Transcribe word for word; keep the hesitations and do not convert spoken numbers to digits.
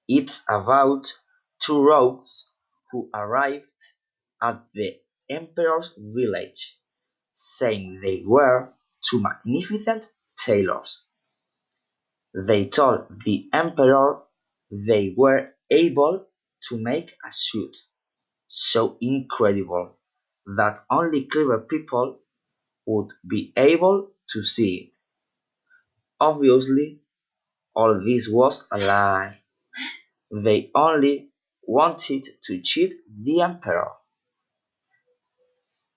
It's about two rogues who arrived at the emperor's village, saying they were two magnificent tailors. They told the emperor they were able to make a suit so incredible that only clever people would be able to see it. Obviously, all this was a lie. They only wanted to cheat the emperor.